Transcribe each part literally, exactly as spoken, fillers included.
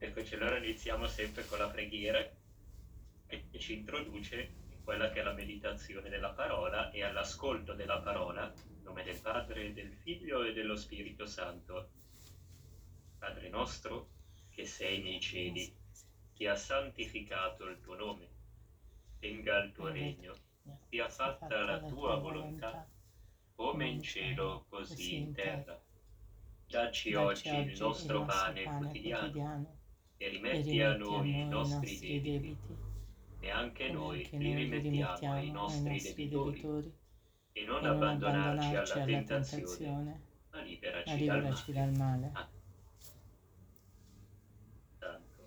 Eccoci, allora iniziamo sempre con la preghiera che ci introduce in quella che è la meditazione della parola e all'ascolto della parola, in nome del Padre, del Figlio e dello Spirito Santo. Padre nostro, che sei nei cieli, sia santificato il tuo nome, venga il tuo regno, sia fatta la tua volontà, come in cielo, così in terra. Dacci oggi il nostro pane quotidiano e rimetti a noi i nostri debiti, e anche noi li rimettiamo ai nostri debitori, e non abbandonarci alla tentazione, ma liberaci dal male. Ah, tanto.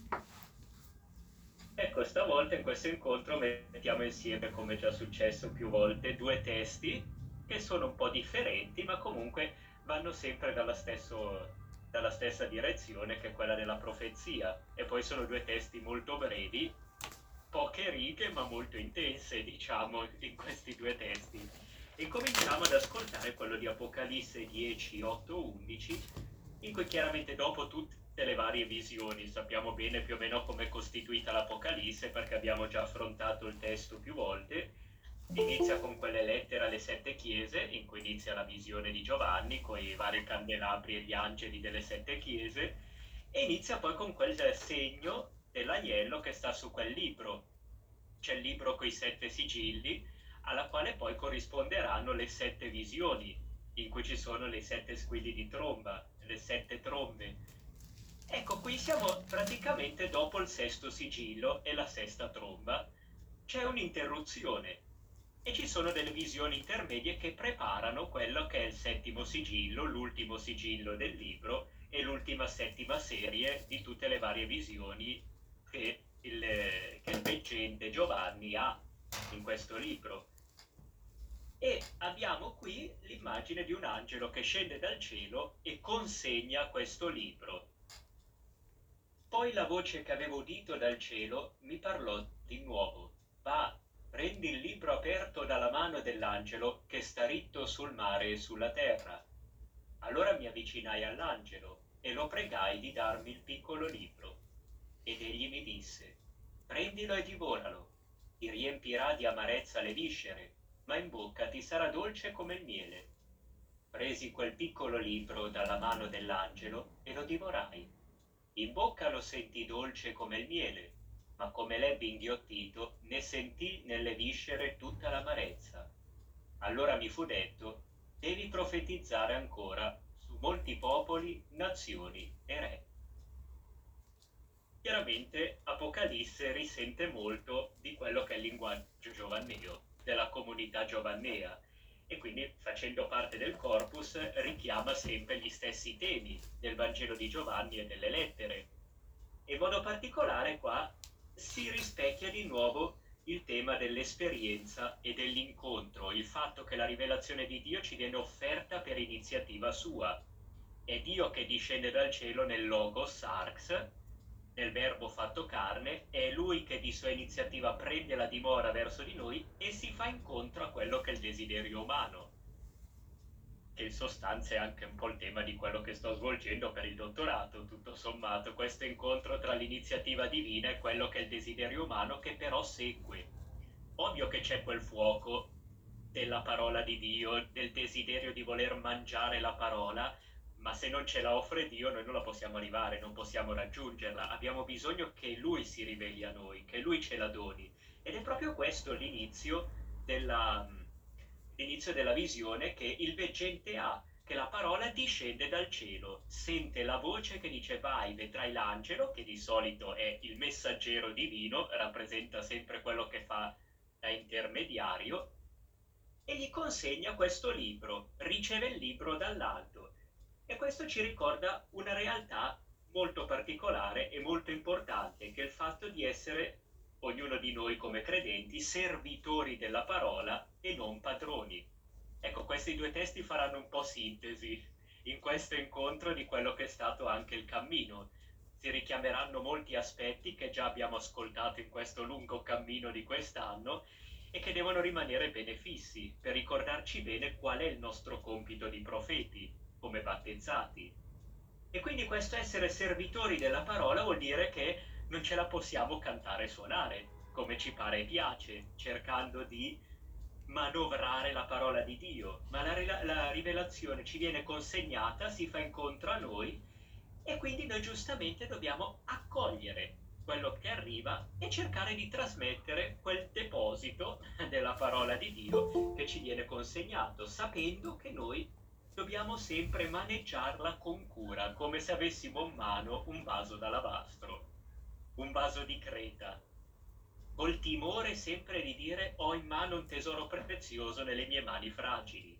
Ecco, stavolta in questo incontro mettiamo insieme, come già successo più volte, due testi che sono un po' differenti, ma comunque vanno sempre dalla, stesso, dalla stessa direzione, che è quella della profezia. E poi sono due testi molto brevi, poche righe ma molto intense, diciamo, in questi due testi. E cominciamo ad ascoltare quello di Apocalisse dieci, otto, undici, in cui chiaramente dopo tutte le varie visioni sappiamo bene più o meno come è costituita l'Apocalisse, perché abbiamo già affrontato il testo più volte. Inizia con quelle lettere alle sette chiese, in cui inizia la visione di Giovanni, con i vari candelabri e gli angeli delle sette chiese, e inizia poi con quel segno dell'agnello che sta su quel libro. C'è il libro con i sette sigilli, alla quale poi corrisponderanno le sette visioni, in cui ci sono le sette squilli di tromba, le sette trombe. Ecco, qui siamo praticamente dopo il sesto sigillo e la sesta tromba. C'è un'interruzione e ci sono delle visioni intermedie che preparano quello che è il settimo sigillo, l'ultimo sigillo del libro e l'ultima settima serie di tutte le varie visioni che il, che il veggente Giovanni ha in questo libro. E abbiamo qui l'immagine di un angelo che scende dal cielo e consegna questo libro. Poi la voce che avevo udito dal cielo mi parlò di nuovo: va, prendi il libro aperto dalla mano dell'angelo che sta ritto sul mare e sulla terra. Allora mi avvicinai all'angelo e lo pregai di darmi il piccolo libro. Ed egli mi disse: prendilo e divoralo, ti riempirà di amarezza le viscere, ma in bocca ti sarà dolce come il miele. Presi quel piccolo libro dalla mano dell'angelo e lo divorai. In bocca lo sentii dolce come il miele, ma come l'ebbi inghiottito, ne sentii nelle viscere tutta l'amarezza. Allora mi fu detto: devi profetizzare ancora su molti popoli, nazioni e re. Chiaramente Apocalisse risente molto di quello che è il linguaggio giovanneo, della comunità giovannea, e quindi, facendo parte del corpus, richiama sempre gli stessi temi del Vangelo di Giovanni e delle lettere. In modo particolare qua si rispecchia di nuovo il tema dell'esperienza e dell'incontro, il fatto che la rivelazione di Dio ci viene offerta per iniziativa sua. È Dio che discende dal cielo nel Logos Sarx, nel Verbo fatto carne, è Lui che di sua iniziativa prende la dimora verso di noi e si fa incontro a quello che è il desiderio umano, che in sostanza è anche un po' il tema di quello che sto svolgendo per il dottorato, tutto sommato, questo incontro tra l'iniziativa divina e quello che è il desiderio umano, che però segue. Ovvio che c'è quel fuoco della parola di Dio, del desiderio di voler mangiare la parola, ma se non ce la offre Dio noi non la possiamo arrivare, non possiamo raggiungerla, abbiamo bisogno che Lui si riveli a noi, che Lui ce la doni. Ed è proprio questo l'inizio della, l'inizio della visione che il veggente ha, che la parola discende dal cielo, sente la voce che dice vai, vedrai l'angelo, che di solito è il messaggero divino, rappresenta sempre quello che fa da intermediario, e gli consegna questo libro, riceve il libro dall'alto. E questo ci ricorda una realtà molto particolare e molto importante, che è il fatto di essere, ognuno di noi come credenti, servitori della parola e non padroni. Ecco, questi due testi faranno un po' sintesi in questo incontro di quello che è stato anche il cammino. Si richiameranno molti aspetti che già abbiamo ascoltato in questo lungo cammino di quest'anno e che devono rimanere bene fissi per ricordarci bene qual è il nostro compito di profeti, come battezzati. E quindi questo essere servitori della parola vuol dire che non ce la possiamo cantare e suonare come ci pare e piace, cercando di manovrare la parola di Dio, ma la, la rivelazione ci viene consegnata, si fa incontro a noi e quindi noi giustamente dobbiamo accogliere quello che arriva e cercare di trasmettere quel deposito della parola di Dio che ci viene consegnato, sapendo che noi dobbiamo sempre maneggiarla con cura, come se avessimo in mano un vaso d'alabastro, un vaso di creta, col timore sempre di dire ho in mano un tesoro prezioso nelle mie mani fragili.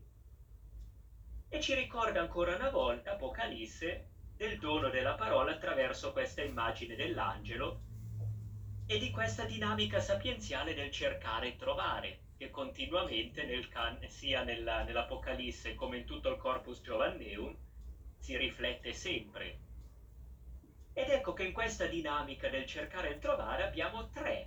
E ci ricorda ancora una volta Apocalisse del dono della parola attraverso questa immagine dell'angelo e di questa dinamica sapienziale del cercare e trovare, che continuamente nel can- sia nella, nell'Apocalisse come in tutto il Corpus Giovanneum si riflette sempre. Ed ecco che in questa dinamica del cercare e trovare abbiamo tre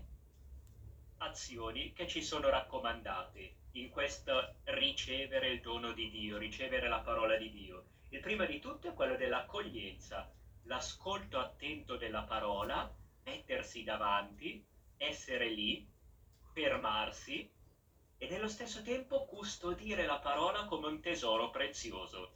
azioni che ci sono raccomandate in questo ricevere il dono di Dio, ricevere la parola di Dio. Il prima di tutto è quello dell'accoglienza, l'ascolto attento della parola, mettersi davanti, essere lì, fermarsi e nello stesso tempo custodire la parola come un tesoro prezioso.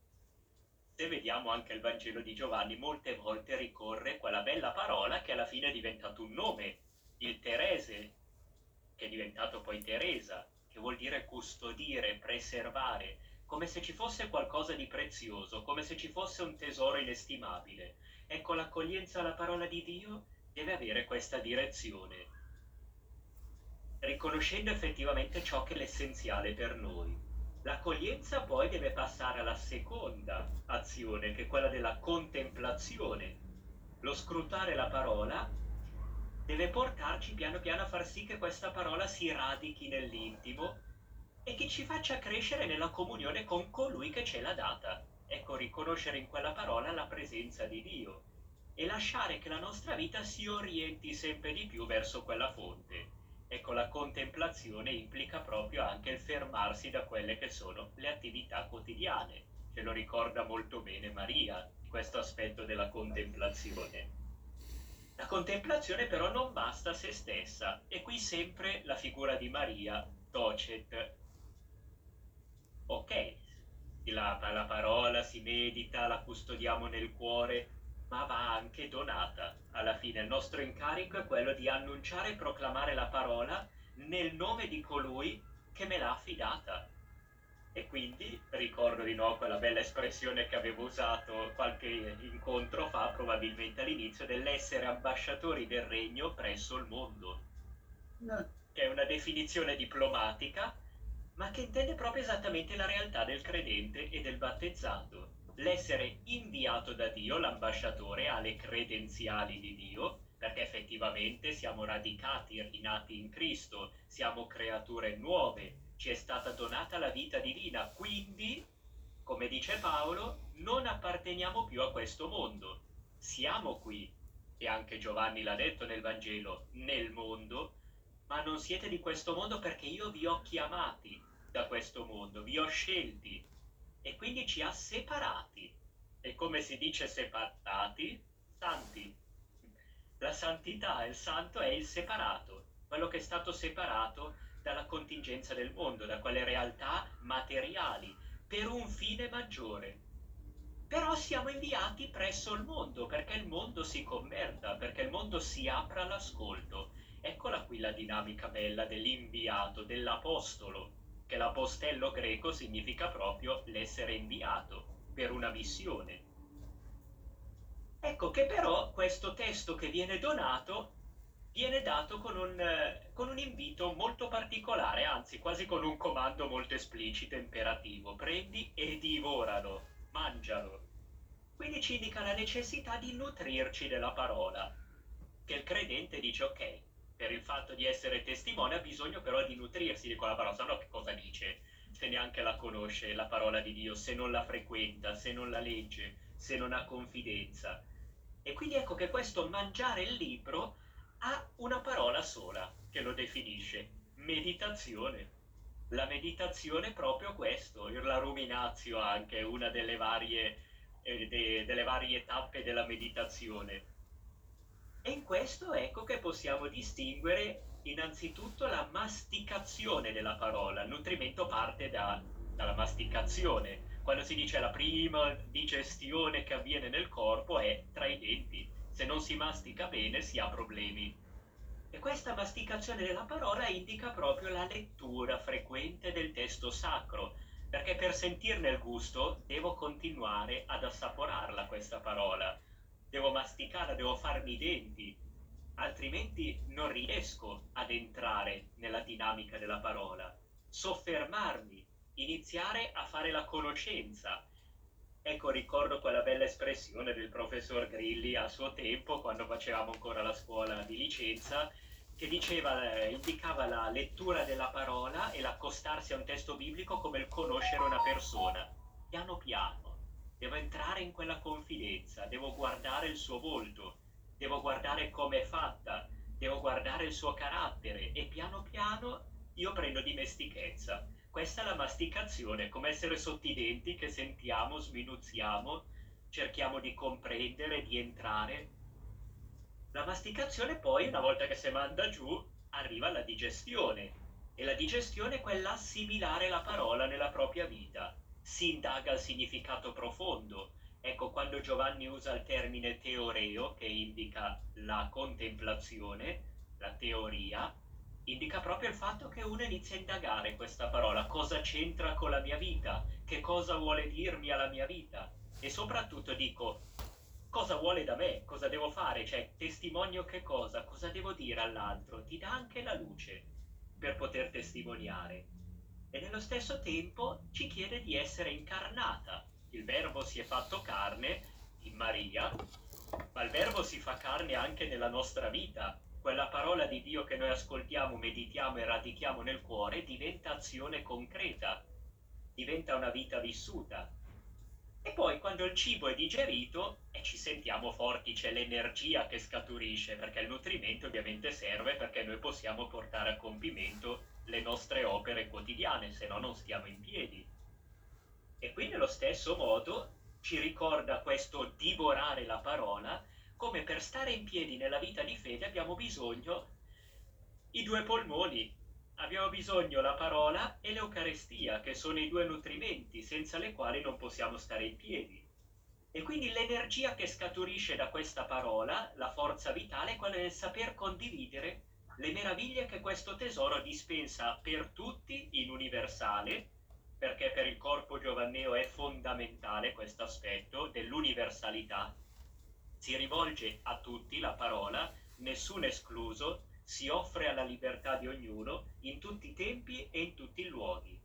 Se vediamo anche il Vangelo di Giovanni, molte volte ricorre quella bella parola che alla fine è diventato un nome, il Terese, che è diventato poi Teresa, che vuol dire custodire, preservare, come se ci fosse qualcosa di prezioso, come se ci fosse un tesoro inestimabile. Ecco, l'accoglienza alla parola di Dio deve avere questa direzione, riconoscendo effettivamente ciò che è l'essenziale per noi. L'accoglienza poi deve passare alla seconda azione, che è quella della contemplazione. Lo scrutare la parola deve portarci piano piano a far sì che questa parola si radichi nell'intimo e che ci faccia crescere nella comunione con colui che ce l'ha data. Ecco, riconoscere in quella parola la presenza di Dio e lasciare che la nostra vita si orienti sempre di più verso quella fonte. Ecco, la contemplazione implica proprio anche il fermarsi da quelle che sono le attività quotidiane. Ce lo ricorda molto bene Maria, questo aspetto della contemplazione. La contemplazione però non basta a se stessa, e qui sempre la figura di Maria, Tocet. Ok, la, la parola si medita, la custodiamo nel cuore, ma va anche donata. Alla fine il nostro incarico è quello di annunciare e proclamare la parola nel nome di colui che me l'ha affidata. E quindi ricordo di nuovo quella bella espressione che avevo usato qualche incontro fa, probabilmente all'inizio, dell'essere ambasciatori del regno presso il mondo, che è una definizione diplomatica, ma che intende proprio esattamente la realtà del credente e del battezzato. L'essere inviato da Dio, l'ambasciatore, ha le credenziali di Dio, perché effettivamente siamo radicati, rinati in Cristo, siamo creature nuove, ci è stata donata la vita divina, quindi, come dice Paolo, non apparteniamo più a questo mondo, siamo qui, e anche Giovanni l'ha detto nel Vangelo, nel mondo, ma non siete di questo mondo perché io vi ho chiamati da questo mondo, vi ho scelti e quindi ci ha separati. E come si dice separati? Santi. La santità, il santo è il separato, quello che è stato separato dalla contingenza del mondo, da quelle realtà materiali, per un fine maggiore. Però siamo inviati presso il mondo, perché il mondo si converta, perché il mondo si apra all'ascolto. Eccola qui la dinamica bella dell'inviato, dell'apostolo, che l'apostello greco significa proprio l'essere inviato per una missione. Ecco che però questo testo che viene donato viene dato con un, eh, con un invito molto particolare, anzi quasi con un comando molto esplicito e imperativo. Prendi e divoralo, mangialo. Quindi ci indica la necessità di nutrirci della parola, che il credente dice ok, per il fatto di essere testimone ha bisogno però di nutrirsi di quella parola, se no che cosa dice? Se neanche la conosce la parola di Dio, se non la frequenta, se non la legge, se non ha confidenza. E quindi ecco che questo mangiare il libro ha una parola sola che lo definisce: meditazione. La meditazione è proprio questo, la ruminatio anche, una delle varie eh, de- delle varie tappe della meditazione. E in questo ecco che possiamo distinguere innanzitutto la masticazione della parola. Il nutrimento parte da- dalla masticazione. Quando si dice la prima digestione che avviene nel corpo è tra i denti. Se non si mastica bene si ha problemi. E questa masticazione della parola indica proprio la lettura frequente del testo sacro, perché per sentirne il gusto devo continuare ad assaporarla questa parola, devo masticarla, devo farmi i denti, altrimenti non riesco ad entrare nella dinamica della parola, soffermarmi, iniziare a fare la conoscenza. Ecco, ricordo quella bella espressione del professor Grilli a suo tempo, quando facevamo ancora la scuola di licenza, che diceva, eh, indicava la lettura della parola e l'accostarsi a un testo biblico come il conoscere una persona. Piano piano, devo entrare in quella confidenza, devo guardare il suo volto, devo guardare come è fatta, devo guardare il suo carattere e piano piano io prendo dimestichezza. Questa è la masticazione, come essere sotto i denti che sentiamo, sminuziamo, cerchiamo di comprendere, di entrare. La masticazione poi, una volta che si manda giù, arriva la digestione. E la digestione è quella assimilare la parola nella propria vita. Si indaga il significato profondo. Ecco, quando Giovanni usa il termine teoreo, che indica la contemplazione, la teoria, indica proprio il fatto che uno inizia a indagare questa parola, cosa c'entra con la mia vita, che cosa vuole dirmi alla mia vita e soprattutto dico cosa vuole da me, cosa devo fare, cioè testimonio che cosa, cosa devo dire all'altro, ti dà anche la luce per poter testimoniare e nello stesso tempo ci chiede di essere incarnata. Il Verbo si è fatto carne in Maria, ma il Verbo si fa carne anche nella nostra vita. Quella parola di Dio che noi ascoltiamo, meditiamo e radichiamo nel cuore diventa azione concreta, diventa una vita vissuta. E poi quando il cibo è digerito e ci sentiamo forti, c'è l'energia che scaturisce, perché il nutrimento ovviamente serve perché noi possiamo portare a compimento le nostre opere quotidiane, se no non stiamo in piedi. E qui nello stesso modo ci ricorda questo divorare la parola, come per stare in piedi nella vita di fede abbiamo bisogno i due polmoni, abbiamo bisogno la parola e l'Eucarestia, che sono i due nutrimenti senza le quali non possiamo stare in piedi. E quindi l'energia che scaturisce da questa parola, la forza vitale, è quella del saper condividere le meraviglie che questo tesoro dispensa per tutti in universale, perché per il corpo giovanneo è fondamentale questo aspetto dell'universalità. Si rivolge a tutti la parola, nessuno escluso, si offre alla libertà di ognuno in tutti i tempi e in tutti i luoghi.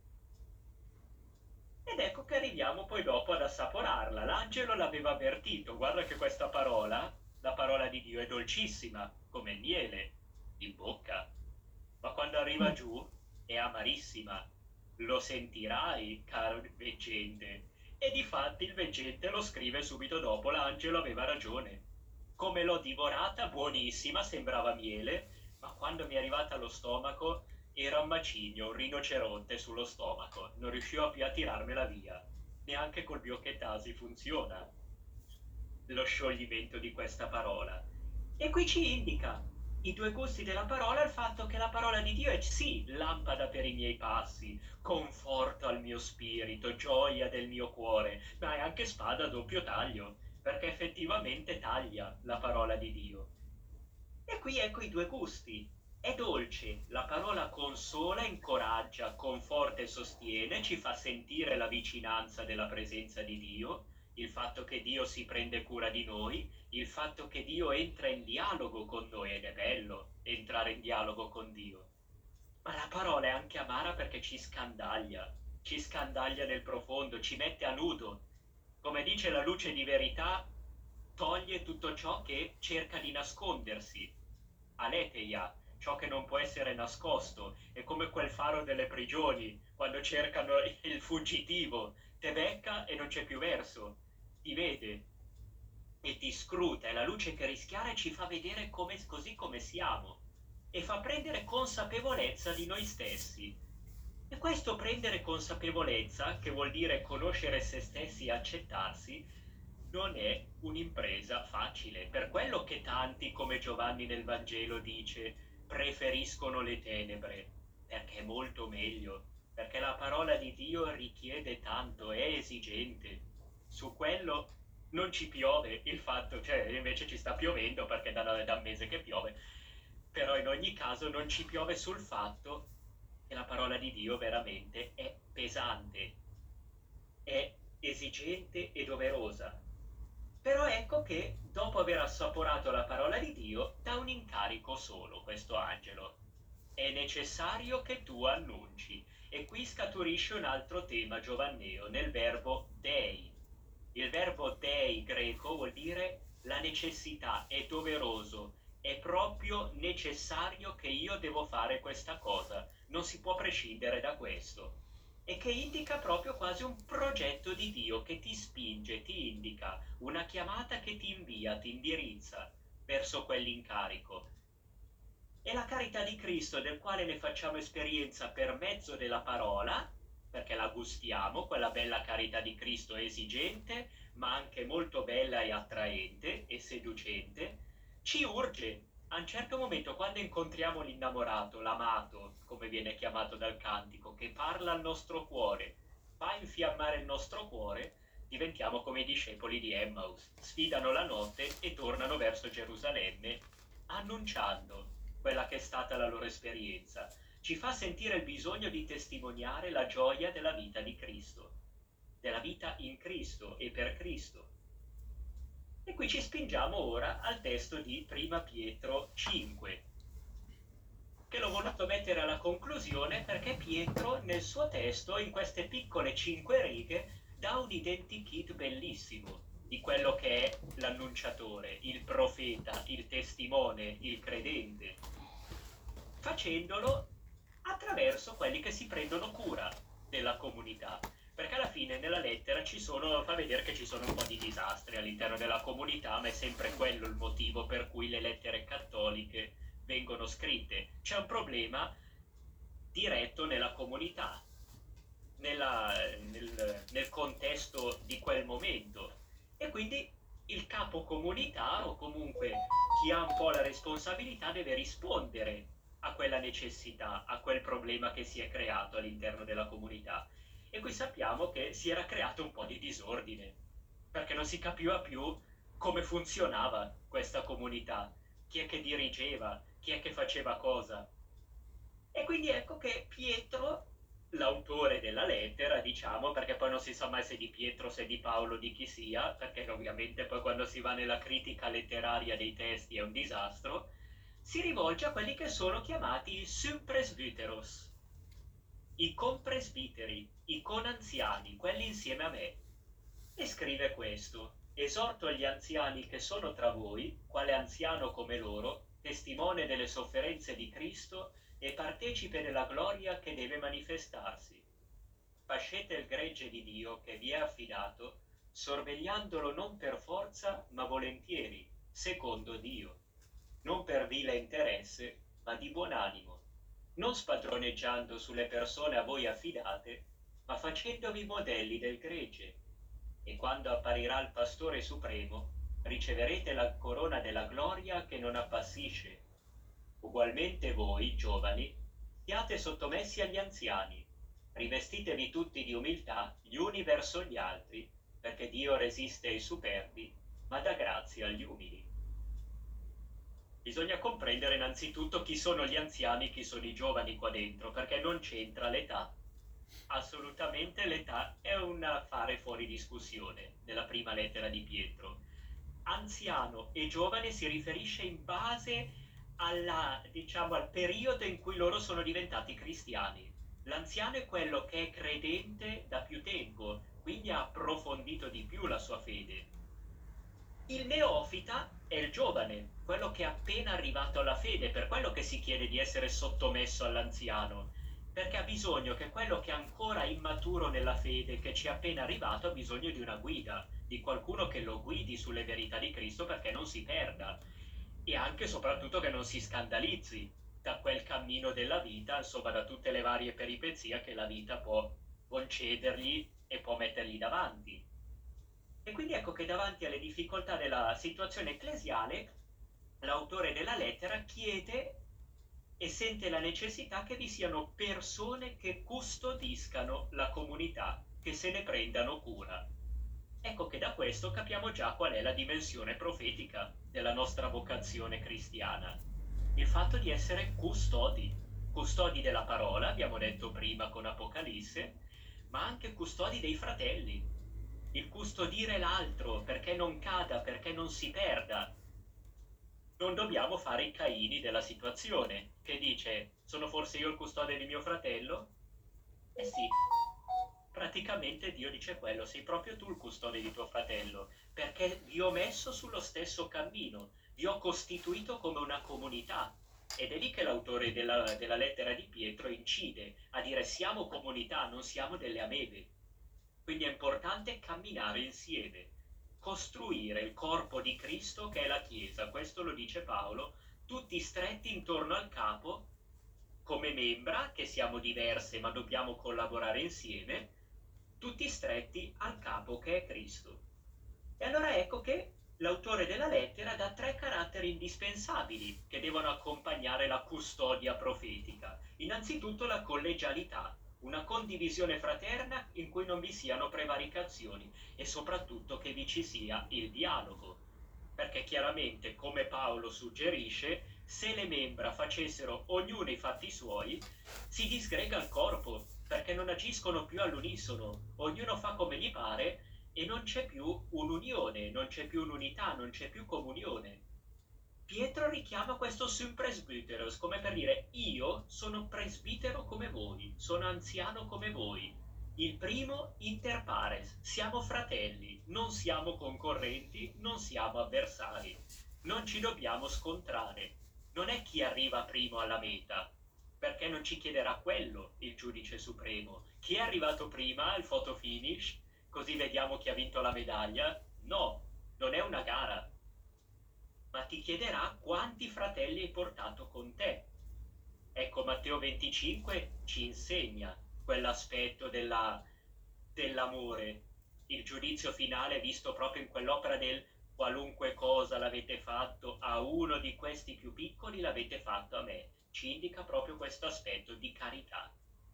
Ed ecco che arriviamo poi dopo ad assaporarla. L'angelo l'aveva avvertito, guarda che questa parola, la parola di Dio, è dolcissima, come il miele, in bocca, ma quando arriva giù è amarissima. Lo sentirai, caro veggente. E difatti il veggente lo scrive subito dopo, l'angelo aveva ragione. Come l'ho divorata, buonissima, sembrava miele, ma quando mi è arrivata allo stomaco era un macigno, un rinoceronte sullo stomaco, non riuscivo più a tirarmela via. Neanche col biochettasi funziona lo scioglimento di questa parola. E qui ci indica i due gusti della parola, il fatto che la parola di Dio è sì, lampada per i miei passi, conforto al mio spirito, gioia del mio cuore, ma è anche spada a doppio taglio, perché effettivamente taglia la parola di Dio. E qui ecco i due gusti. È dolce, la parola consola, incoraggia, conforta e sostiene, ci fa sentire la vicinanza della presenza di Dio, il fatto che Dio si prende cura di noi, il fatto che Dio entra in dialogo con noi, ed è bello entrare in dialogo con Dio. Ma la parola è anche amara perché ci scandaglia, ci scandaglia nel profondo, ci mette a nudo. Come dice la luce di verità, toglie tutto ciò che cerca di nascondersi. Aletheia, ciò che non può essere nascosto, è come quel faro delle prigioni, quando cercano il fuggitivo, te becca e non c'è più verso, ti vede e ti scruta, è la luce che rischiara e ci fa vedere come, così come siamo, e fa prendere consapevolezza di noi stessi. E questo prendere consapevolezza, che vuol dire conoscere se stessi e accettarsi, non è un'impresa facile. Per quello che tanti, come Giovanni nel Vangelo dice, preferiscono le tenebre, perché è molto meglio, perché la parola di Dio richiede tanto, è esigente. Su quello non ci piove, il fatto, cioè invece ci sta piovendo perché da, da un mese che piove, però in ogni caso non ci piove sul fatto che la parola di Dio veramente è pesante, è esigente e doverosa. Però ecco che dopo aver assaporato la parola di Dio dà un incarico solo questo angelo. È necessario che tu annunci. E qui scaturisce un altro tema giovanneo nel verbo dei. Il verbo dei greco vuol dire la necessità, è doveroso, è proprio necessario che io devo fare questa cosa, non si può prescindere da questo. E che indica proprio quasi un progetto di Dio che ti spinge, ti indica una chiamata che ti invia, ti indirizza verso quell'incarico. E la carità di Cristo, del quale ne facciamo esperienza per mezzo della parola, perché la gustiamo, quella bella carità di Cristo esigente, ma anche molto bella e attraente e seducente, ci urge. A un certo momento, quando incontriamo l'innamorato, l'amato, come viene chiamato dal cantico, che parla al nostro cuore, fa infiammare il nostro cuore, diventiamo come i discepoli di Emmaus, sfidano la notte e tornano verso Gerusalemme, annunciando quella che è stata la loro esperienza. Ci fa sentire il bisogno di testimoniare la gioia della vita di Cristo, della vita in Cristo e per Cristo. E qui ci spingiamo ora al testo di Prima Pietro cinque, che l'ho voluto mettere alla conclusione perché Pietro nel suo testo, in queste piccole cinque righe, dà un identikit bellissimo di quello che è l'annunciatore, il profeta, il testimone, il credente, facendolo attraverso quelli che si prendono cura della comunità. Perché alla fine nella lettera ci sono, fa vedere che ci sono un po' di disastri all'interno della comunità, ma è sempre quello il motivo per cui le lettere cattoliche vengono scritte. C'è un problema diretto nella comunità, nella, nel, nel contesto di quel momento, e quindi il capo comunità o comunque chi ha un po' la responsabilità deve rispondere a quella necessità, a quel problema che si è creato all'interno della comunità. E qui sappiamo che si era creato un po' di disordine, perché non si capiva più come funzionava questa comunità, chi è che dirigeva, chi è che faceva cosa. E quindi ecco che Pietro, l'autore della lettera, diciamo, perché poi non si sa mai se di Pietro, se di Paolo, di chi sia, perché ovviamente poi quando si va nella critica letteraria dei testi è un disastro, si rivolge a quelli che sono chiamati i subpresbyteros, i compresbiteri, i conanziani, quelli insieme a me, e scrive questo: esorto gli anziani che sono tra voi, quale anziano come loro, testimone delle sofferenze di Cristo e partecipe della gloria che deve manifestarsi. Pascete il gregge di Dio che vi è affidato, sorvegliandolo non per forza ma volentieri, secondo Dio, non per vile interesse ma di buon animo, non spadroneggiando sulle persone a voi affidate, ma facendovi modelli del gregge. E quando apparirà il Pastore Supremo, riceverete la corona della gloria che non appassisce. Ugualmente voi, giovani, siate sottomessi agli anziani, rivestitevi tutti di umiltà gli uni verso gli altri, perché Dio resiste ai superbi, ma dà grazia agli umili. Bisogna comprendere innanzitutto chi sono gli anziani, chi sono i giovani qua dentro, perché non c'entra l'età. Assolutamente l'età è un affare fuori discussione nella prima lettera di Pietro. Anziano e giovane si riferisce in base alla, diciamo, al periodo in cui loro sono diventati cristiani. L'anziano è quello che è credente da più tempo, quindi ha approfondito di più la sua fede. Il neofita è il giovane, quello che è appena arrivato alla fede, per quello che si chiede di essere sottomesso all'anziano, perché ha bisogno che quello che è ancora immaturo nella fede, che ci è appena arrivato, ha bisogno di una guida, di qualcuno che lo guidi sulle verità di Cristo perché non si perda, e anche e soprattutto che non si scandalizzi da quel cammino della vita, insomma da tutte le varie peripezie che la vita può concedergli e può mettergli davanti. E quindi ecco che davanti alle difficoltà della situazione ecclesiale, l'autore della lettera chiede e sente la necessità che vi siano persone che custodiscano la comunità, che se ne prendano cura. Ecco che da questo capiamo già qual è la dimensione profetica della nostra vocazione cristiana. Il fatto di essere custodi, custodi della parola, abbiamo detto prima con Apocalisse, ma anche custodi dei fratelli. Il custodire l'altro perché non cada, perché non si perda. Non dobbiamo fare i Caini della situazione, che dice: sono forse io il custode di mio fratello? Eh sì, praticamente Dio dice quello, sei proprio tu il custode di tuo fratello, perché vi ho messo sullo stesso cammino, vi ho costituito come una comunità. Ed è lì che l'autore della, della lettera di Pietro incide a dire: siamo comunità, non siamo delle amebe. Quindi è importante camminare insieme, costruire il corpo di Cristo che è la Chiesa, questo lo dice Paolo, tutti stretti intorno al capo, come membra, che siamo diverse ma dobbiamo collaborare insieme, tutti stretti al capo che è Cristo. E allora ecco che l'autore della lettera dà tre caratteri indispensabili che devono accompagnare la custodia profetica. Innanzitutto la collegialità, una condivisione fraterna in cui non vi siano prevaricazioni e soprattutto che vi ci sia il dialogo. Perché chiaramente, come Paolo suggerisce, se le membra facessero ognuno i fatti suoi, si disgrega il corpo, perché non agiscono più all'unisono, ognuno fa come gli pare e non c'è più un'unione, non c'è più un'unità, non c'è più comunione. Pietro richiama questo sum presbyteros, come per dire: io sono presbitero come voi, sono anziano come voi. Il primo inter pares, siamo fratelli, non siamo concorrenti, non siamo avversari, non ci dobbiamo scontrare. Non è chi arriva primo alla meta, perché non ci chiederà quello il giudice supremo. Chi è arrivato prima al photo finish, così vediamo chi ha vinto la medaglia? No, non è una gara, ma ti chiederà quanti fratelli hai portato con te. Ecco, Matteo venticinque ci insegna quell'aspetto della, dell'amore. Il giudizio finale è visto proprio in quell'opera del: qualunque cosa l'avete fatto a uno di questi più piccoli, l'avete fatto a me. Ci indica proprio questo aspetto di carità.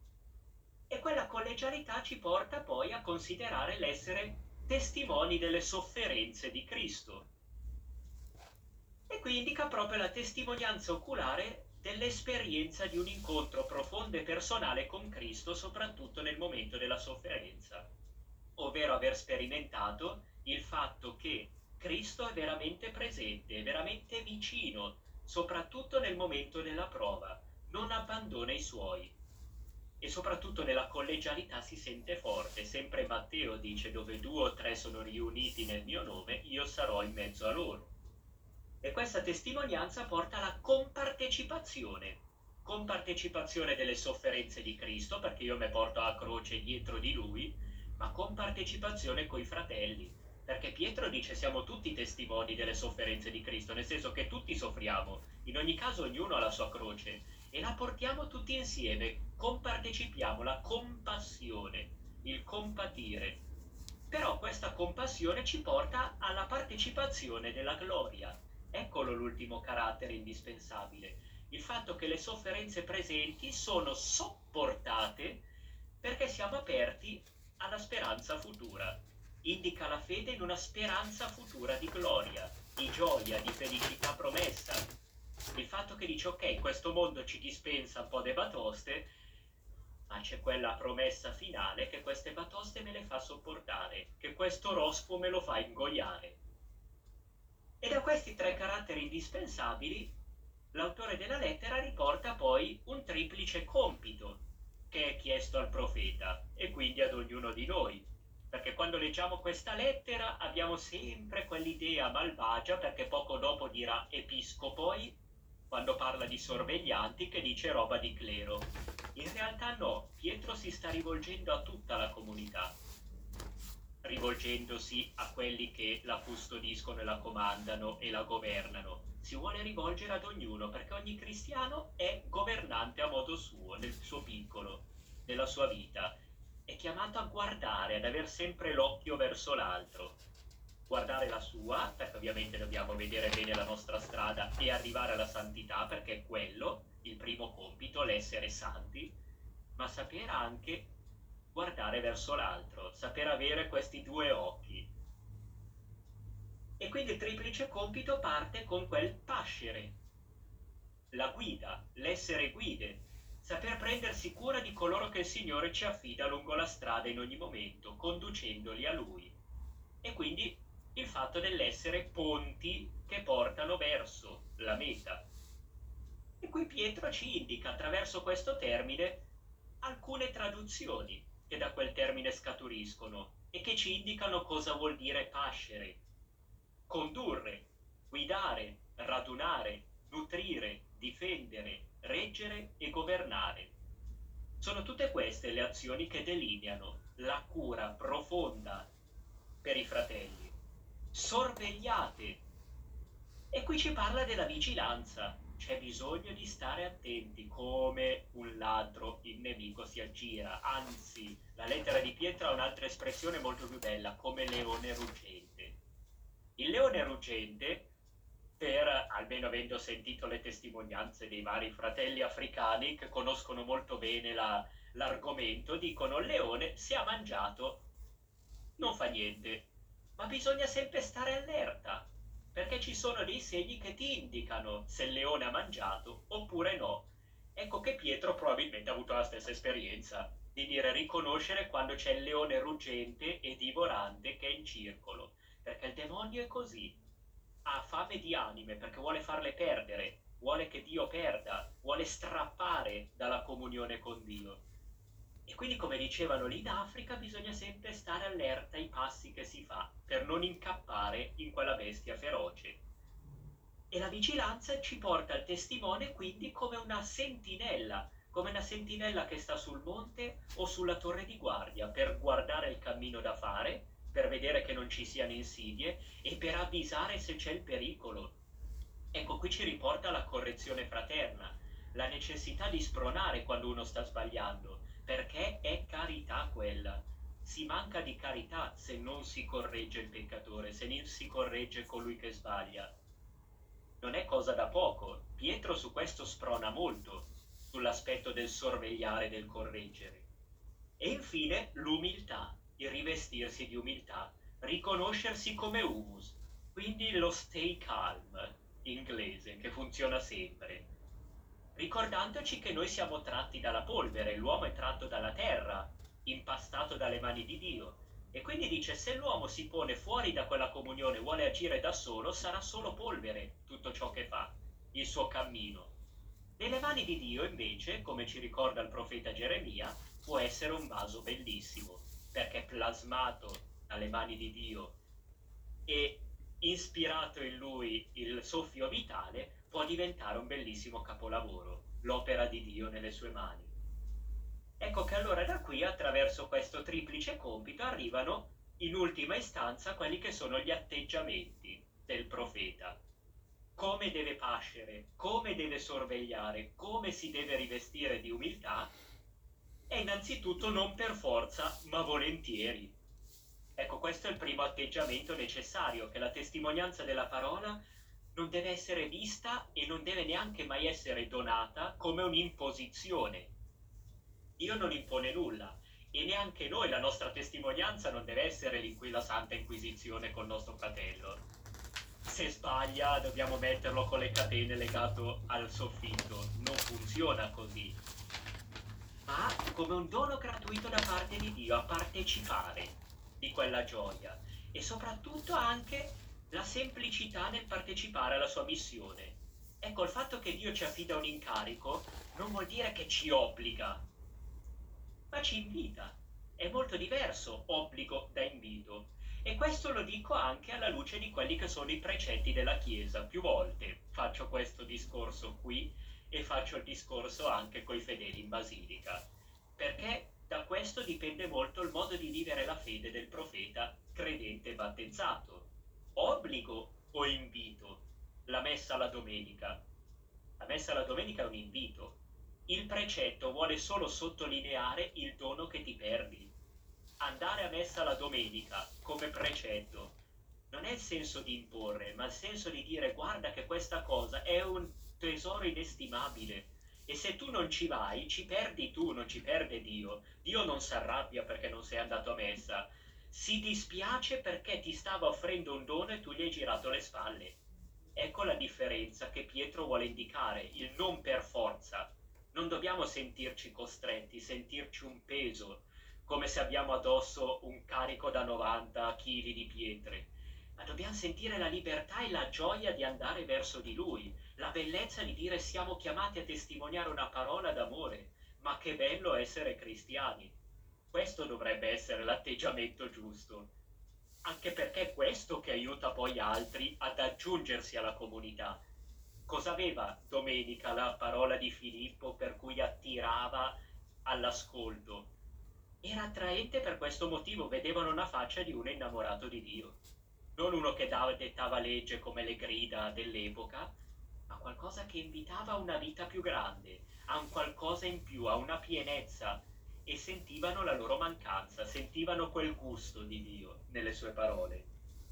E quella collegialità ci porta poi a considerare l'essere testimoni delle sofferenze di Cristo. E qui indica proprio la testimonianza oculare dell'esperienza di un incontro profondo e personale con Cristo, soprattutto nel momento della sofferenza, ovvero aver sperimentato il fatto che Cristo è veramente presente, è veramente vicino, soprattutto nel momento della prova, non abbandona i suoi. E soprattutto nella collegialità si sente forte. Sempre Matteo dice: dove due o tre sono riuniti nel mio nome, io sarò in mezzo a loro. E questa testimonianza porta alla compartecipazione, compartecipazione delle sofferenze di Cristo, perché io mi porto a croce dietro di lui, ma compartecipazione coi fratelli, perché Pietro dice: siamo tutti testimoni delle sofferenze di Cristo, nel senso che tutti soffriamo, in ogni caso ognuno ha la sua croce, e la portiamo tutti insieme, compartecipiamo, la compassione, il compatire. Però questa compassione ci porta alla partecipazione della gloria. Eccolo l'ultimo carattere indispensabile, il fatto che le sofferenze presenti sono sopportate perché siamo aperti alla speranza futura. Indica la fede in una speranza futura di gloria, di gioia, di felicità promessa. Il fatto che dice: ok, questo mondo ci dispensa un po' de batoste, ma c'è quella promessa finale che queste batoste me le fa sopportare, che questo rospo me lo fa ingoiare. E da questi tre caratteri indispensabili, l'autore della lettera riporta poi un triplice compito che è chiesto al profeta e quindi ad ognuno di noi. Perché quando leggiamo questa lettera abbiamo sempre quell'idea malvagia, perché poco dopo dirà episcopoi, quando parla di sorveglianti, che dice roba di clero. In realtà no, Pietro si sta rivolgendo a tutta la comunità, rivolgendosi a quelli che la custodiscono e la comandano e la governano. Si vuole rivolgere ad ognuno, perché ogni cristiano è governante a modo suo, nel suo piccolo, nella sua vita. È chiamato a guardare, ad aver sempre l'occhio verso l'altro. guardare la sua, perché ovviamente dobbiamo vedere bene la nostra strada e arrivare alla santità, perché è quello il primo compito, l'essere santi, ma sapere anche guardare verso l'altro, saper avere questi due occhi. E quindi il triplice compito parte con quel pascere, la guida, l'essere guide, saper prendersi cura di coloro che il Signore ci affida lungo la strada in ogni momento, conducendoli a Lui. E quindi il fatto dell'essere ponti che portano verso la meta. E qui Pietro ci indica attraverso questo termine alcune traduzioni che da quel termine scaturiscono e che ci indicano cosa vuol dire pascere, condurre, guidare, radunare, nutrire, difendere, reggere e governare. Sono tutte queste le azioni che delineano la cura profonda per i fratelli. Sorvegliate. E qui ci parla della vigilanza. C'è bisogno di stare attenti come un ladro il nemico si aggira. Anzi, la lettera di Pietro ha un'altra espressione molto più bella, come leone ruggente. Il leone ruggente, per, almeno avendo sentito le testimonianze dei vari fratelli africani che conoscono molto bene la, l'argomento, dicono il leone si è mangiato, non fa niente, ma bisogna sempre stare allerta, perché ci sono dei segni che ti indicano se il leone ha mangiato oppure no. Ecco che Pietro probabilmente ha avuto la stessa esperienza, di dire riconoscere quando c'è il leone ruggente e divorante che è in circolo, perché il demonio è così, ha fame di anime perché vuole farle perdere, vuole che Dio perda, vuole strappare dalla comunione con Dio. E quindi, come dicevano lì in Africa, bisogna sempre stare allerta ai passi che si fa per non incappare in quella bestia feroce. E la vigilanza ci porta al testimone quindi come una sentinella, come una sentinella che sta sul monte o sulla torre di guardia per guardare il cammino da fare, per vedere che non ci siano insidie e per avvisare se c'è il pericolo. Ecco, qui ci riporta la correzione fraterna, la necessità di spronare quando uno sta sbagliando, perché è carità quella. Si manca di carità se non si corregge il peccatore, se non si corregge colui che sbaglia. Non è cosa da poco. Pietro su questo sprona molto, sull'aspetto del sorvegliare e del correggere. E infine l'umiltà, il rivestirsi di umiltà, riconoscersi come humus, quindi lo stay calm inglese che funziona sempre, ricordandoci che noi siamo tratti dalla polvere, l'uomo è tratto dalla terra, impastato dalle mani di Dio. E quindi dice, se l'uomo si pone fuori da quella comunione, vuole agire da solo, sarà solo polvere tutto ciò che fa, il suo cammino. Nelle mani di Dio, invece, come ci ricorda il profeta Geremia, può essere un vaso bellissimo, perché plasmato dalle mani di Dio e ispirato in lui il soffio vitale, può diventare un bellissimo capolavoro, l'opera di Dio nelle sue mani. Ecco che allora da qui, attraverso questo triplice compito, arrivano in ultima istanza quelli che sono gli atteggiamenti del profeta. Come deve pascere, come deve sorvegliare, come si deve rivestire di umiltà, e innanzitutto non per forza, ma volentieri. Ecco, questo è il primo atteggiamento necessario, che la testimonianza della parola non deve essere vista e non deve neanche mai essere donata come un'imposizione. Dio non impone nulla e neanche noi, la nostra testimonianza non deve essere la Santa Inquisizione col nostro fratello. Se sbaglia dobbiamo metterlo con le catene legato al soffitto, non funziona così, ma come un dono gratuito da parte di Dio a partecipare di quella gioia e soprattutto anche la semplicità nel partecipare alla sua missione. Ecco, il fatto che Dio ci affida un incarico non vuol dire che ci obbliga, ma ci invita. È molto diverso obbligo da invito. E questo lo dico anche alla luce di quelli che sono i precetti della Chiesa. Più volte faccio questo discorso qui e faccio il discorso anche coi fedeli in Basilica, perché da questo dipende molto il modo di vivere la fede del profeta credente battezzato. Obbligo o invito? La messa alla domenica. La messa alla domenica è un invito. Il precetto vuole solo sottolineare il dono che ti perdi. Andare a messa la domenica come precetto non è il senso di imporre, ma il senso di dire guarda che questa cosa è un tesoro inestimabile e se tu non ci vai, ci perdi tu, non ci perde Dio. Dio non si arrabbia perché non sei andato a messa, si dispiace perché ti stava offrendo un dono e tu gli hai girato le spalle. Ecco la differenza che Pietro vuole indicare, il non per forza. Non dobbiamo sentirci costretti, sentirci un peso, come se abbiamo addosso un carico da novanta chili di pietre, ma dobbiamo sentire la libertà e la gioia di andare verso di Lui, la bellezza di dire siamo chiamati a testimoniare una parola d'amore, ma che bello essere cristiani. Questo dovrebbe essere l'atteggiamento giusto, anche perché è questo che aiuta poi altri ad aggiungersi alla comunità. Cosa aveva domenica la parola di Filippo per cui attirava all'ascolto? Era attraente per questo motivo, vedevano una faccia di uno innamorato di Dio, non uno che dava, dettava legge come le grida dell'epoca, ma qualcosa che invitava a una vita più grande, a un qualcosa in più, a una pienezza, e sentivano la loro mancanza, sentivano quel gusto di Dio nelle sue parole.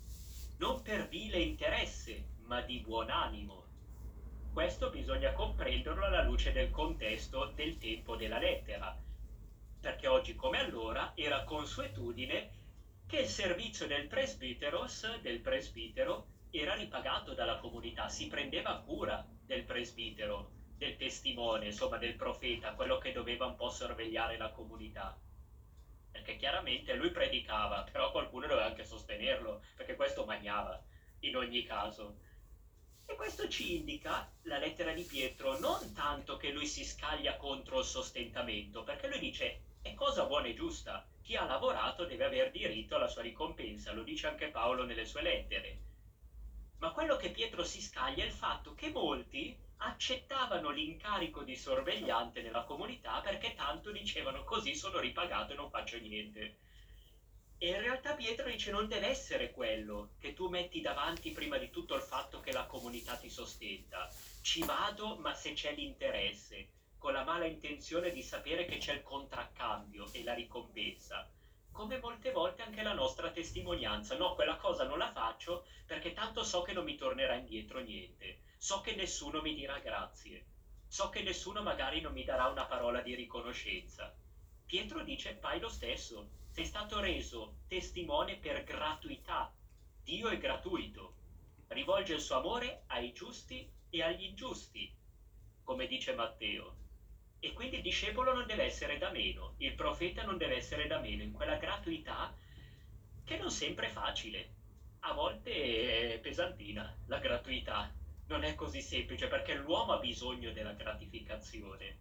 Non per vile interesse, ma di buon animo. Questo bisogna comprenderlo alla luce del contesto del tempo della lettera, perché oggi come allora era consuetudine che il servizio del presbiteros, del presbitero, era ripagato dalla comunità, si prendeva cura del presbitero, del testimone, insomma del profeta, quello che doveva un po' sorvegliare la comunità. Perché chiaramente lui predicava, però qualcuno doveva anche sostenerlo, perché questo mangiava, in ogni caso. E questo ci indica, la lettera di Pietro, non tanto che lui si scaglia contro il sostentamento, perché lui dice è cosa buona e giusta, chi ha lavorato deve aver diritto alla sua ricompensa, lo dice anche Paolo nelle sue lettere. Ma quello che Pietro si scaglia è il fatto che molti accettavano l'incarico di sorvegliante nella comunità perché tanto dicevano così sono ripagato e non faccio niente. E in realtà Pietro dice non deve essere quello, che tu metti davanti prima di tutto il fatto che la comunità ti sostenta. Ci vado, ma se c'è l'interesse, con la mala intenzione di sapere che c'è il contraccambio e la ricompensa. Come molte volte anche la nostra testimonianza. No, quella cosa non la faccio perché tanto so che non mi tornerà indietro niente. So che nessuno mi dirà grazie. So che nessuno magari non mi darà una parola di riconoscenza. Pietro dice fai lo stesso, sei stato reso testimone per gratuità. Dio è gratuito, rivolge il suo amore ai giusti e agli ingiusti, come dice Matteo. E quindi il discepolo non deve essere da meno, il profeta non deve essere da meno, in quella gratuità che non sempre è facile. A volte è pesantina la gratuità, non è così semplice perché l'uomo ha bisogno della gratificazione.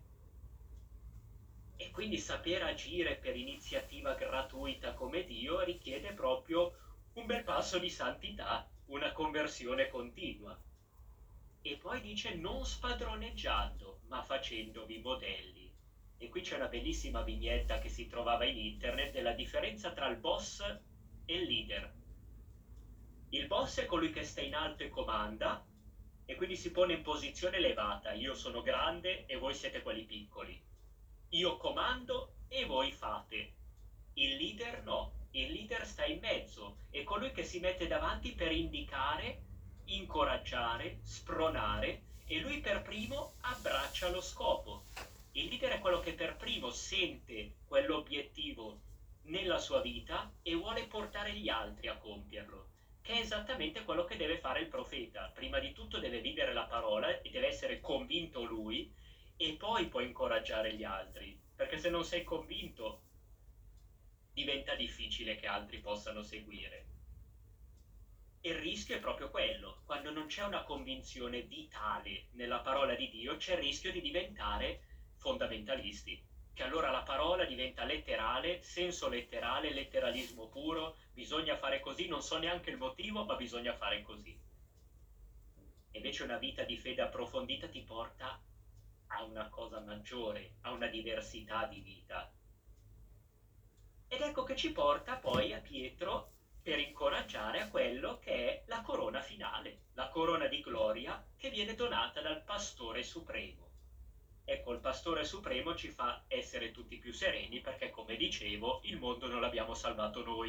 E quindi saper agire per iniziativa gratuita come Dio richiede proprio un bel passo di santità, una conversione continua. E poi dice non spadroneggiando, ma facendovi modelli. E qui c'è una bellissima vignetta che si trovava in internet della differenza tra il boss e il leader. Il boss è colui che sta in alto e comanda, e quindi si pone in posizione elevata. Io sono grande e voi siete quelli piccoli. Io comando e voi fate. Il leader no, il leader sta in mezzo, è colui che si mette davanti per indicare, incoraggiare, spronare e lui per primo abbraccia lo scopo. Il leader è quello che per primo sente quell'obiettivo nella sua vita e vuole portare gli altri a compierlo, che è esattamente quello che deve fare il profeta. Prima di tutto deve vivere la parola e deve essere convinto lui e poi puoi incoraggiare gli altri, perché se non sei convinto diventa difficile che altri possano seguire. E il rischio è proprio quello, quando non c'è una convinzione vitale nella parola di Dio, c'è il rischio di diventare fondamentalisti, che allora la parola diventa letterale, senso letterale, letteralismo puro, bisogna fare così, non so neanche il motivo, ma bisogna fare così. Invece una vita di fede approfondita ti porta a una cosa maggiore, a una diversità di vita. Ed ecco che ci porta poi a Pietro per incoraggiare a quello che è la corona finale, la corona di gloria che viene donata dal Pastore Supremo. Ecco, il Pastore Supremo ci fa essere tutti più sereni perché, come dicevo, il mondo non l'abbiamo salvato noi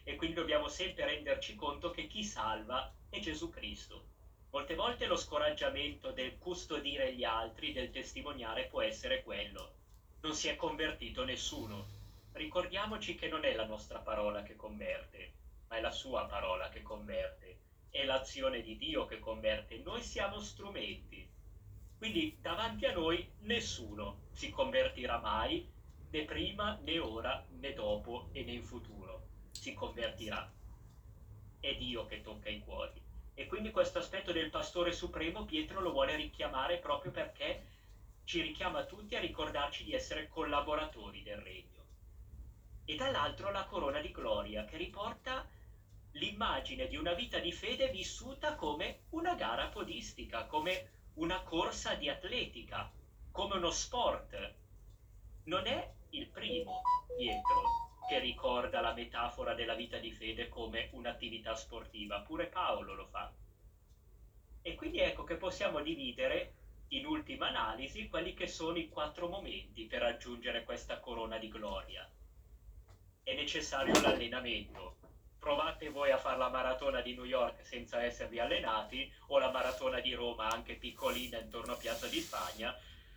e quindi dobbiamo sempre renderci conto che chi salva è Gesù Cristo. Molte volte lo scoraggiamento del custodire gli altri, del testimoniare, può essere quello: non si è convertito nessuno. Ricordiamoci che non è la nostra parola che converte, ma è la sua parola che converte, è l'azione di Dio che converte. Noi siamo strumenti. Quindi davanti a noi nessuno si convertirà mai, né prima, né ora, né dopo e né in futuro. Si convertirà. È Dio che tocca i cuori. E quindi questo aspetto del pastore supremo Pietro lo vuole richiamare proprio perché ci richiama tutti a ricordarci di essere collaboratori del regno. E dall'altro la corona di gloria, che riporta l'immagine di una vita di fede vissuta come una gara podistica, come una corsa di atletica, come uno sport. Non è il primo Pietro che ricorda la metafora della vita di fede come un'attività sportiva, pure Paolo lo fa. E quindi ecco che possiamo dividere in ultima analisi quelli che sono i quattro momenti per raggiungere questa corona di gloria. È necessario l'allenamento. Provate voi a fare la maratona di New York senza esservi allenati, o la maratona di Roma, anche piccolina, intorno a Piazza di Spagna.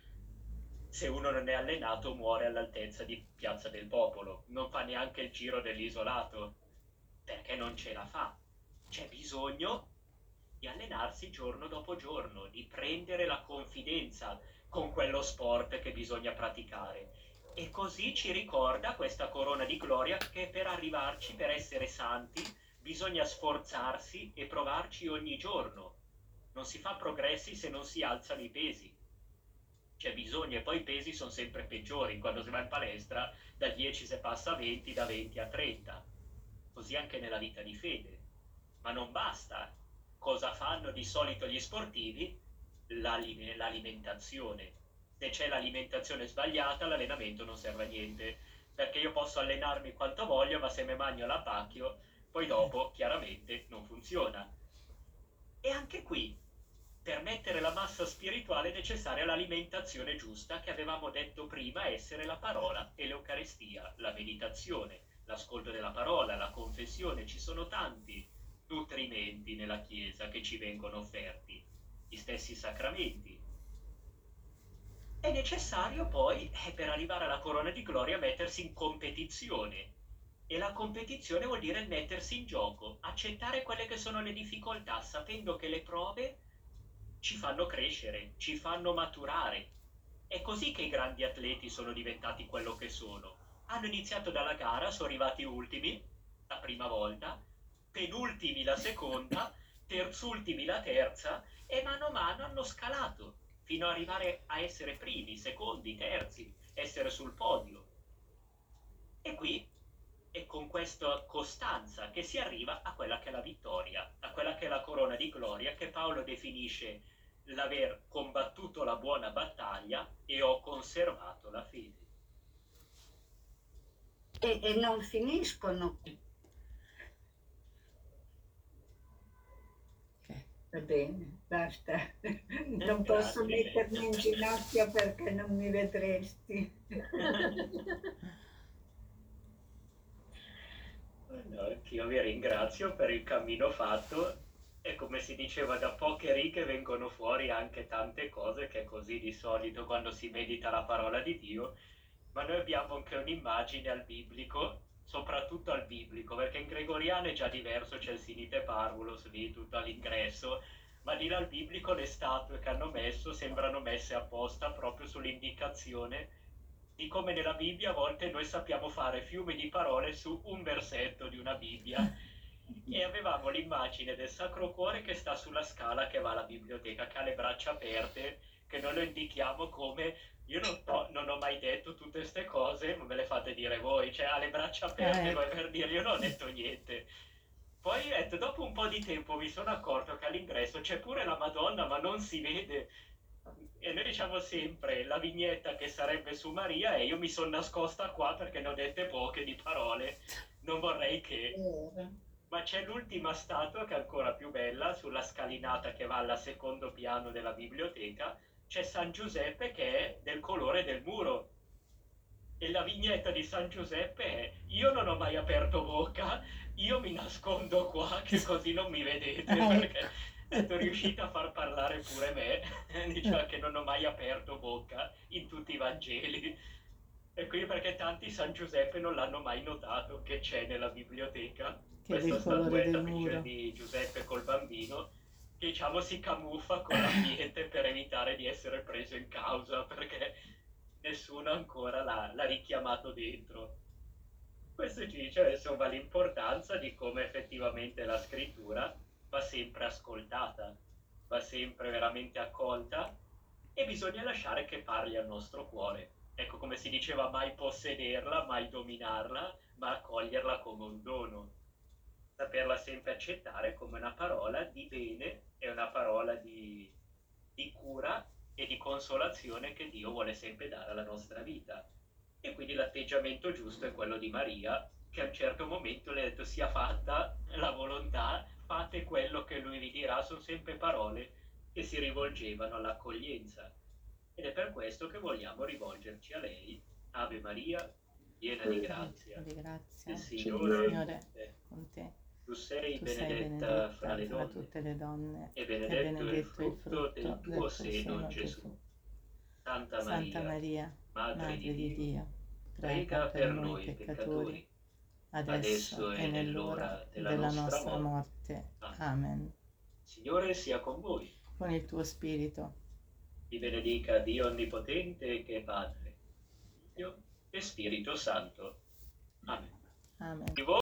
Se uno non è allenato muore all'altezza di Piazza del Popolo, non fa neanche il giro dell'Isolato, perché non ce la fa. C'è bisogno di allenarsi giorno dopo giorno, di prendere la confidenza con quello sport che bisogna praticare. E così ci ricorda questa corona di gloria che per arrivarci, per essere santi, bisogna sforzarsi e provarci ogni giorno. Non si fa progressi se non si alzano i pesi. C'è bisogno, e poi i pesi sono sempre peggiori. Quando si va in palestra, da dieci si passa a venti, da venti a trenta. Così anche nella vita di fede. Ma non basta. Cosa fanno di solito gli sportivi? L'alimentazione. Se c'è l'alimentazione sbagliata, l'allenamento non serve a niente, perché io posso allenarmi quanto voglio, ma se mi mangio l'appacchio, poi dopo chiaramente non funziona. E anche qui, per mettere la massa spirituale è necessaria l'alimentazione giusta, che avevamo detto prima essere la parola e l'Eucaristia, la meditazione, l'ascolto della parola, la confessione. Ci sono tanti nutrimenti nella Chiesa che ci vengono offerti, gli stessi sacramenti. È necessario poi, eh, per arrivare alla corona di gloria, mettersi in competizione. E la competizione vuol dire mettersi in gioco, accettare quelle che sono le difficoltà, sapendo che le prove ci fanno crescere, ci fanno maturare. È così che i grandi atleti sono diventati quello che sono. Hanno iniziato dalla gara, sono arrivati ultimi la prima volta, penultimi la seconda, terzultimi la terza, e mano a mano hanno scalato fino ad arrivare a essere primi, secondi, terzi, essere sul podio. E qui è con questa costanza che si arriva a quella che è la vittoria, a quella che è la corona di gloria, che Paolo definisce l'aver combattuto la buona battaglia e ho conservato la fede. E, e non finiscono. Va bene, basta. Non posso Grazie. mettermi in ginocchio perché non mi vedresti. No, anch'io vi ringrazio per il cammino fatto, e come si diceva, da poche righe vengono fuori anche tante cose, che è così di solito quando si medita la parola di Dio. Ma noi abbiamo anche un'immagine al biblico, soprattutto al biblico, perché in gregoriano è già diverso, c'è il Sinite Parvulos lì tutto all'ingresso, ma lì al biblico le statue che hanno messo sembrano messe apposta proprio sull'indicazione di come nella Bibbia a volte noi sappiamo fare fiumi di parole su un versetto di una Bibbia. E avevamo l'immagine del Sacro Cuore che sta sulla scala che va alla biblioteca, che ha le braccia aperte, che noi lo indichiamo come: io non, ho, non ho mai detto tutte queste cose, ma me le fate dire voi, cioè ha le braccia aperte, Eh. voi per dire io non ho detto niente. Poi detto, dopo un po' di tempo mi sono accorto che all'ingresso c'è pure la Madonna, ma non si vede. E noi diciamo sempre la vignetta che sarebbe su Maria, e io mi sono nascosta qua perché ne ho dette poche di parole, non vorrei che... Ma c'è l'ultima statua che è ancora più bella, sulla scalinata che va al secondo piano della biblioteca, c'è San Giuseppe che è del colore del muro. e la vignetta di San Giuseppe è: io non ho mai aperto bocca, io mi nascondo qua che così non mi vedete, perché sono riuscita a far parlare pure me, diceva che non ho mai aperto bocca in tutti i Vangeli. E quindi perché tanti San Giuseppe non l'hanno mai notato che c'è nella biblioteca Che è questa del colore statuetta del principe muro. di Giuseppe col bambino, che diciamo si camuffa con l'ambiente per evitare di essere preso in causa, perché nessuno ancora l'ha, l'ha richiamato dentro. Questo ci dice insomma l'importanza di come effettivamente la scrittura va sempre ascoltata, va sempre veramente accolta, e bisogna lasciare che parli al nostro cuore. Ecco, come si diceva, mai possederla, mai dominarla, ma accoglierla come un dono. Saperla sempre accettare come una parola di bene e una parola di, di cura e di consolazione che Dio vuole sempre dare alla nostra vita. E quindi l'atteggiamento giusto è quello di Maria, che a un certo momento le ha detto: sia fatta la volontà, fate quello che lui vi dirà. Sono sempre parole che si rivolgevano all'accoglienza. Ed è per questo che vogliamo rivolgerci a lei. Ave Maria, piena di grazia, Di grazia, il il Signore è Signore con te. con te. Tu sei Tu sei benedetta benedetta fra le fra donne, tutte le donne e e benedetto è il benedetto il frutto del frutto tuo del tuo seno, seno, Gesù. Gesù. Santa Santa Maria, Maria, Madre Madre di di Dio, Dio, prega prega per per noi noi peccatori, peccatori, adesso adesso e e nell'ora nell'ora della della nostra nostra morte. morte. Amen. Amen. Signore sia con voi. Con il tuo spirito. Vi benedica Dio Onnipotente, che è Padre, Figlio e Spirito Santo. Amen. Amen. Di voi